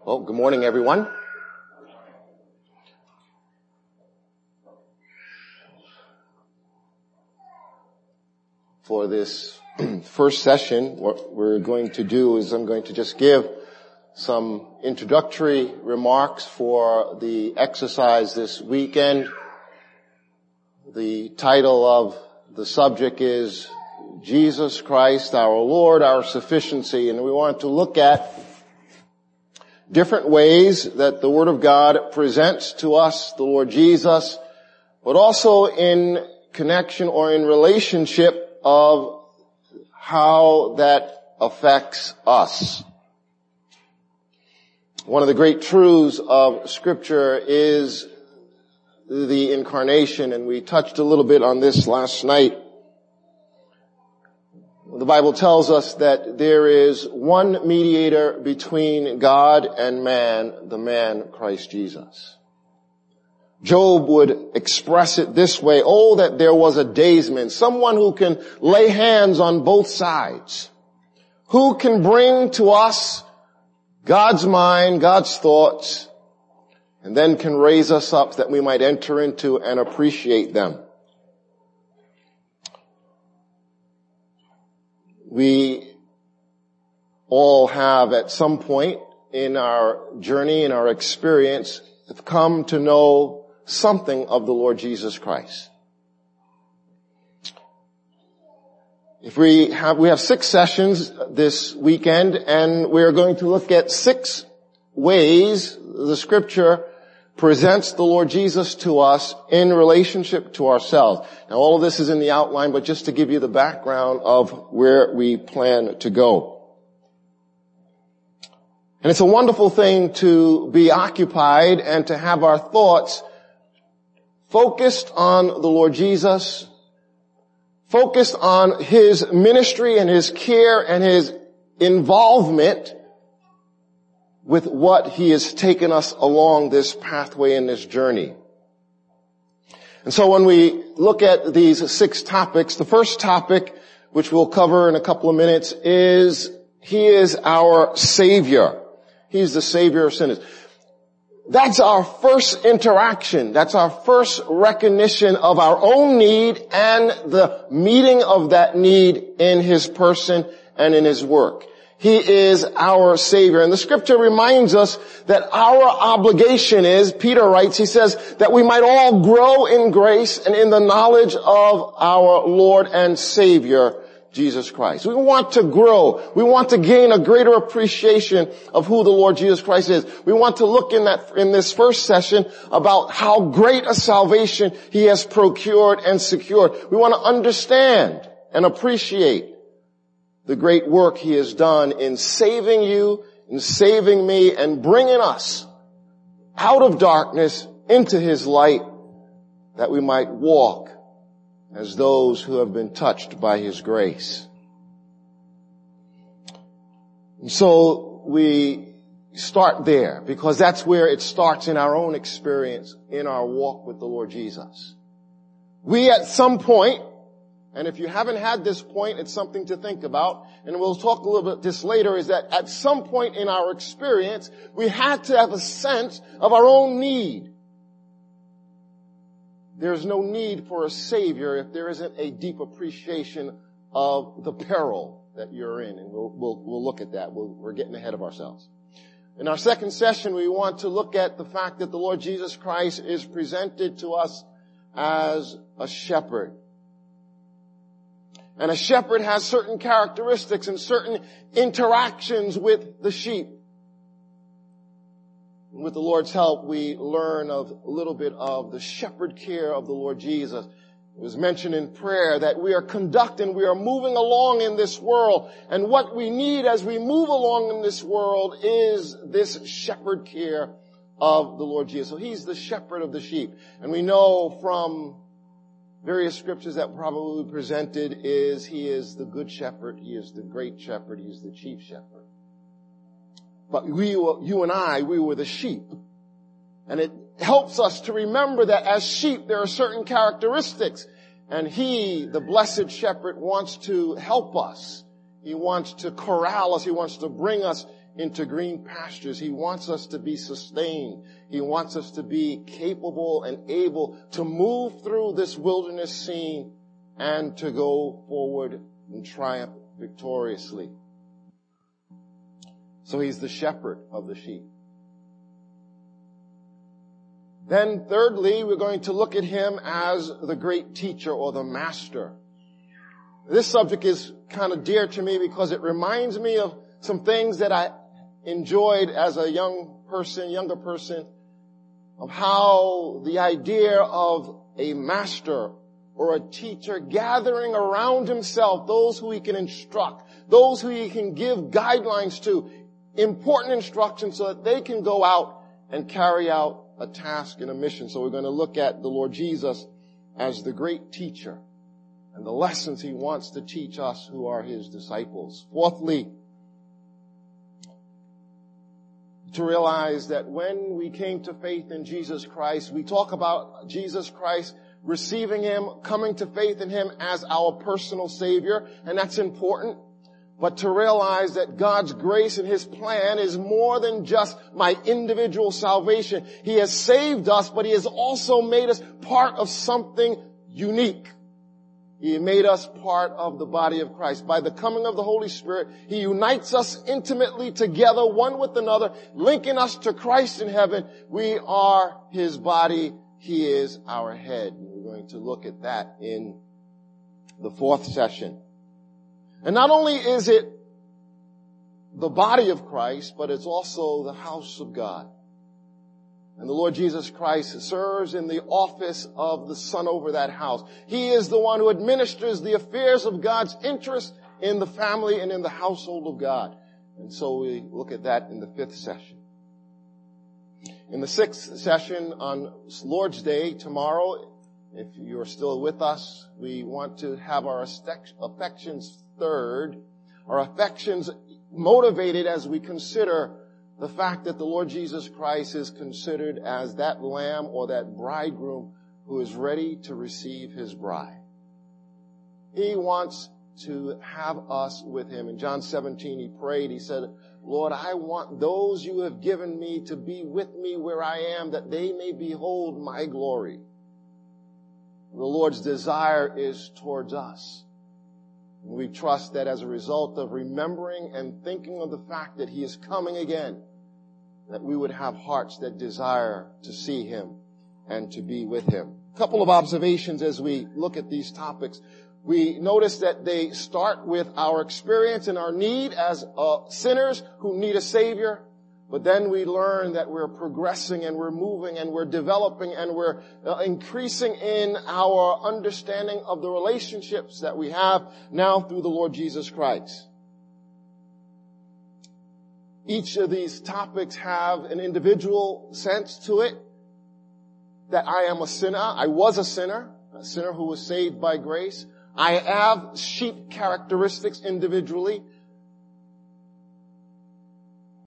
Well, good morning, everyone. For this first session, what we're going to do is I'm going to just give some introductory remarks for the exercise this weekend. The title of the subject is Jesus Christ, our Lord, our sufficiency, and we want to look at different ways that the Word of God presents to us the Lord Jesus, but also in connection or in relationship of how that affects us. One of the great truths of Scripture is the incarnation, and we touched a little bit on this last night. The Bible tells us that there is one mediator between God and man, the man Christ Jesus. Job would express it this way, oh, that there was a daysman, someone who can lay hands on both sides, who can bring to us God's mind, God's thoughts, and then can raise us up that we might enter into and appreciate them. We all have at some point in our journey, in our experience, have come to know something of the Lord Jesus Christ. We have 6 sessions this weekend, and we're going to look at 6 ways the Scripture presents the Lord Jesus to us in relationship to ourselves. Now, all of this is in the outline, but just to give you the background of where we plan to go. And it's a wonderful thing to be occupied and to have our thoughts focused on the Lord Jesus, focused on His ministry and His care and His involvement with what He has taken us along this pathway and this journey. And so when we look at these 6 topics, the first topic, which we'll cover in a couple of minutes, is He is our Savior. He's the Savior of sinners. That's our first interaction. That's our first recognition of our own need and the meeting of that need in His person and in His work. He is our Savior. And the Scripture reminds us that our obligation is, Peter writes, he says, that we might all grow in grace and in the knowledge of our Lord and Savior, Jesus Christ. We want to grow. We want to gain a greater appreciation of who the Lord Jesus Christ is. We want to look in this first session about how great a salvation He has procured and secured. We want to understand and appreciate the great work He has done in saving you, in saving me, and bringing us out of darkness into His light, that we might walk as those who have been touched by His grace. And so we start there, because that's where it starts in our own experience, in our walk with the Lord Jesus. We at some point, and if you haven't had this point, it's something to think about, and we'll talk a little bit this later, is that at some point in our experience, we had to have a sense of our own need. There's no need for a Savior if there isn't a deep appreciation of the peril that you're in, and we'll look at that. We're getting ahead of ourselves. In our second session, we want to look at the fact that the Lord Jesus Christ is presented to us as a shepherd. And a shepherd has certain characteristics and certain interactions with the sheep. And with the Lord's help, we learn a little bit of the shepherd care of the Lord Jesus. It was mentioned in prayer that we are moving along in this world. And what we need as we move along in this world is this shepherd care of the Lord Jesus. So He's the shepherd of the sheep. And we know from various scriptures that probably presented is He is the good shepherd, He is the great shepherd, He is the chief shepherd. But you and I, we were the sheep. And it helps us to remember that as sheep there are certain characteristics. And He, the blessed shepherd, wants to help us. He wants to corral us. He wants to bring us into green pastures. He wants us to be sustained. He wants us to be capable and able to move through this wilderness scene and to go forward and triumph victoriously. So he's the shepherd of the sheep. Then thirdly, we're going to look at him as the great teacher or the master. This subject is kind of dear to me because it reminds me of some things that I enjoyed as a younger person, of how the idea of a master or a teacher gathering around himself those who he can instruct, those who he can give guidelines to, important instructions so that they can go out and carry out a task and a mission. So we're going to look at the Lord Jesus as the great teacher and the lessons he wants to teach us who are his disciples. Fourthly, to realize that when we came to faith in Jesus Christ, we talk about Jesus Christ, receiving him, coming to faith in him as our personal Savior, and that's important. But to realize that God's grace and his plan is more than just my individual salvation. He has saved us, but he has also made us part of something unique. He made us part of the body of Christ. By the coming of the Holy Spirit, he unites us intimately together, one with another, linking us to Christ in heaven. We are his body. He is our head. We're going to look at that in the fourth session. And not only is it the body of Christ, but it's also the house of God. And the Lord Jesus Christ serves in the office of the son over that house. He is the one who administers the affairs of God's interest in the family and in the household of God. And so we look at that in the fifth session. In the sixth session on Lord's Day tomorrow, if you're still with us, we want to have our affections stirred, our affections motivated as we consider the fact that the Lord Jesus Christ is considered as that lamb or that bridegroom who is ready to receive his bride. He wants to have us with him. In John 17, he prayed, he said, Lord, I want those you have given me to be with me where I am, that they may behold my glory. The Lord's desire is towards us. And we trust that as a result of remembering and thinking of the fact that he is coming again, that we would have hearts that desire to see him and to be with him. A couple of observations as we look at these topics. We notice that they start with our experience and our need as sinners who need a Savior. But then we learn that we're progressing and we're moving and we're developing and we're increasing in our understanding of the relationships that we have now through the Lord Jesus Christ. Each of these topics have an individual sense to it, that I am a sinner. I was a sinner who was saved by grace. I have sheep characteristics individually.